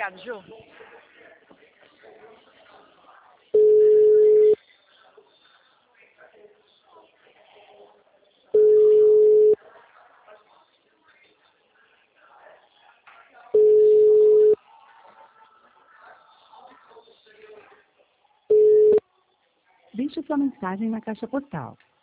Obrigada, Ju. Deixe sua mensagem na caixa postal